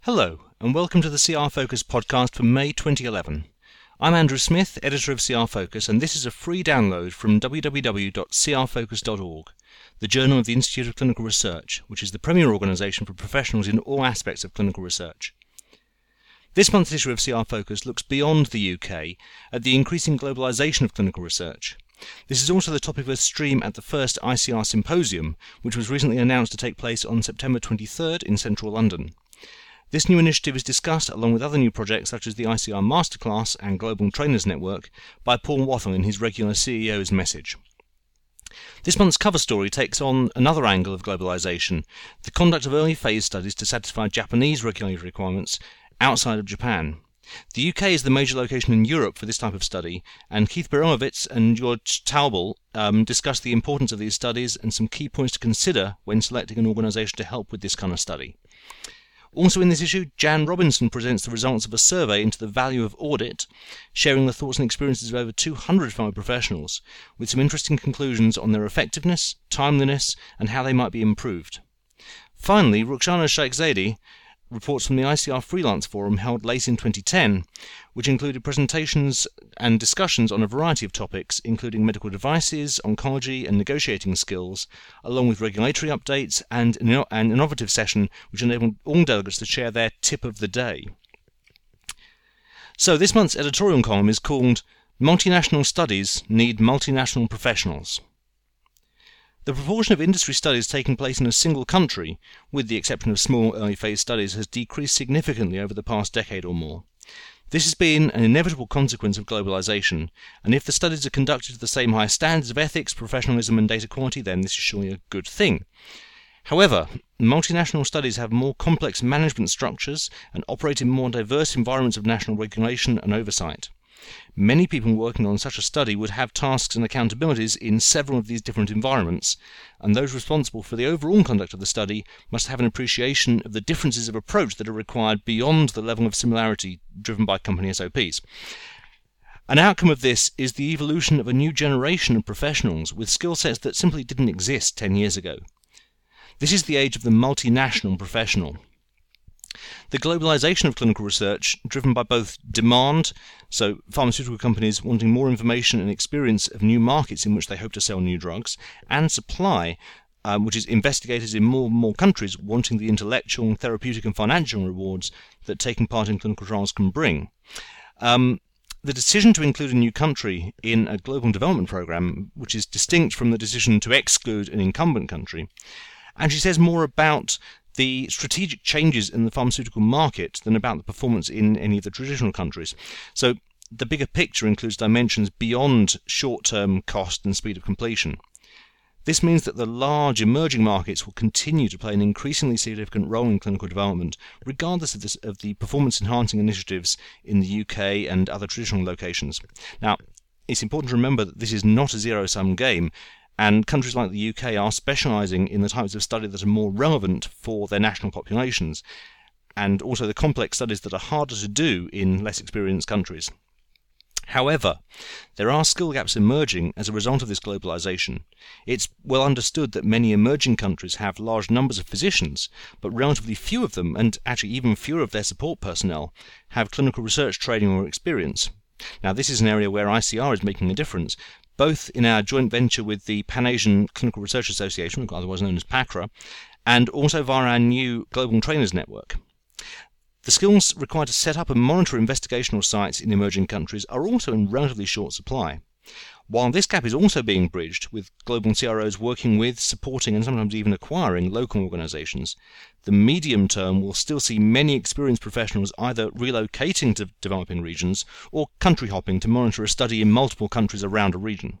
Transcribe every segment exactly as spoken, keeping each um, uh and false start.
Hello, and welcome to the C R Focus podcast for May twenty eleven. I'm Andrew Smith, editor of C R Focus, and this is a free download from w w w dot c r focus dot org, the journal of the Institute of Clinical Research, which is the premier organisation for professionals in all aspects of clinical research. This month's issue of C R Focus looks beyond the U K at the increasing globalisation of clinical research. This is also the topic of a stream at the first I C R Symposium, which was recently announced to take place on September twenty-third in central London. This new initiative is discussed, along with other new projects such as the I C R Masterclass and Global Trainers Network, by Paul Wattle in his regular C E O's message. This month's cover story takes on another angle of globalisation, the conduct of early phase studies to satisfy Japanese regulatory requirements outside of Japan. The U K is the major location in Europe for this type of study, and Keith Beromowitz and George Taubel um, discuss the importance of these studies and some key points to consider when selecting an organisation to help with this kind of study. Also in this issue, Jan Robinson presents the results of a survey into the value of audit, sharing the thoughts and experiences of over two hundred pharma professionals, with some interesting conclusions on their effectiveness, timeliness, and how they might be improved. Finally, Rukhsana Sheikhzadeh reports from the I C R Freelance Forum held late in twenty ten, which included presentations and discussions on a variety of topics, including medical devices, oncology, and negotiating skills, along with regulatory updates and an innovative session which enabled all delegates to share their tip of the day. So this month's editorial column is called Multinational Studies Need Multinational Professionals. The proportion of industry studies taking place in a single country, with the exception of small early phase studies, has decreased significantly over the past decade or more. This has been an inevitable consequence of globalisation, and if the studies are conducted to the same high standards of ethics, professionalism and data quality, then this is surely a good thing. However, multinational studies have more complex management structures and operate in more diverse environments of national regulation and oversight. Many people working on such a study would have tasks and accountabilities in several of these different environments, and those responsible for the overall conduct of the study must have an appreciation of the differences of approach that are required beyond the level of similarity driven by company S O Ps. An outcome of this is the evolution of a new generation of professionals with skill sets that simply didn't exist ten years ago. This is the age of the multinational professional. The globalisation of clinical research, driven by both demand, so pharmaceutical companies wanting more information and experience of new markets in which they hope to sell new drugs, and supply, um, which is investigators in more and more countries wanting the intellectual, therapeutic and financial rewards that taking part in clinical trials can bring. Um, the decision to include a new country in a global development programme, which is distinct from the decision to exclude an incumbent country, and she says more about the strategic changes in the pharmaceutical market than about the performance in any of the traditional countries. So the bigger picture includes dimensions beyond short-term cost and speed of completion. This means that the large emerging markets will continue to play an increasingly significant role in clinical development, regardless of, this, of the performance-enhancing initiatives in the U K and other traditional locations. Now, it's important to remember that this is not a zero-sum game, and countries like the U K are specialising in the types of study that are more relevant for their national populations, and also the complex studies that are harder to do in less experienced countries. However, there are skill gaps emerging as a result of this globalisation. It's well understood that many emerging countries have large numbers of physicians, but relatively few of them, and actually even fewer of their support personnel, have clinical research training or experience. Now, this is an area where I C R is making a difference, both in our joint venture with the Pan-Asian Clinical Research Association, otherwise known as PACRA, and also via our new Global Trainers Network. The skills required to set up and monitor investigational sites in emerging countries are also in relatively short supply. While this gap is also being bridged with global C R Os working with, supporting and sometimes even acquiring local organisations, the medium term will still see many experienced professionals either relocating to developing regions or country hopping to monitor a study in multiple countries around a region.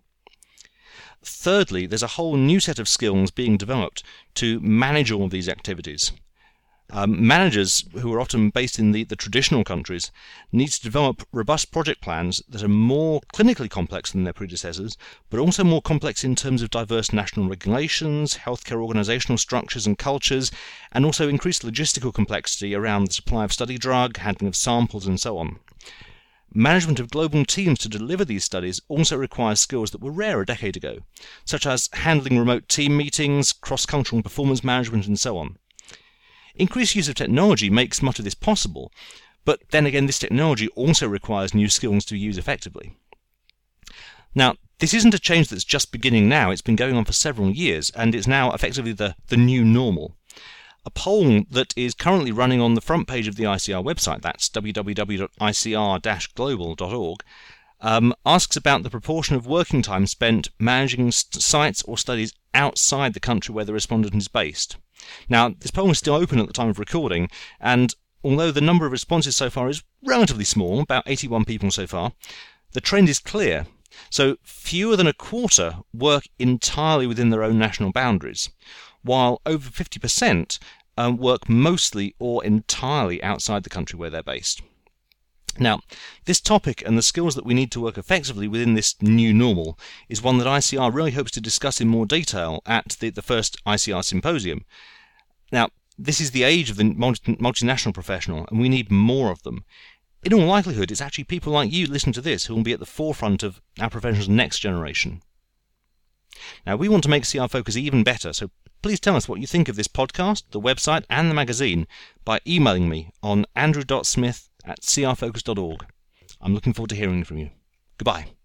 Thirdly, there's a whole new set of skills being developed to manage all of these activities. Um, managers, who are often based in the, the traditional countries, need to develop robust project plans that are more clinically complex than their predecessors, but also more complex in terms of diverse national regulations, healthcare organisational structures and cultures, and also increased logistical complexity around the supply of study drug, handling of samples, and so on. Management of global teams to deliver these studies also requires skills that were rare a decade ago, such as handling remote team meetings, cross-cultural performance management, and so on. Increased use of technology makes much of this possible, but then again this technology also requires new skills to be used effectively. Now, this isn't a change that's just beginning now, it's been going on for several years, and it's now effectively the, the new normal. A poll that is currently running on the front page of the I C R website, that's w w w dot i c r dash global dot org, um, asks about the proportion of working time spent managing sites or studies outside the country where the respondent is based. Now, this poll is still open at the time of recording, and although the number of responses so far is relatively small, about eighty-one people so far, the trend is clear. So fewer than a quarter work entirely within their own national boundaries, while over fifty percent um, work mostly or entirely outside the country where they're based. Now, this topic and the skills that we need to work effectively within this new normal is one that I C R really hopes to discuss in more detail at the, the first I C R symposium. Now, this is the age of the multi multinational professional, and we need more of them. In all likelihood, it's actually people like you listening to this who will be at the forefront of our profession's next generation. Now, we want to make C R Focus even better, so please tell us what you think of this podcast, the website, and the magazine by emailing me on andrew dot smith at c r focus dot org. I'm looking forward to hearing from you. Goodbye.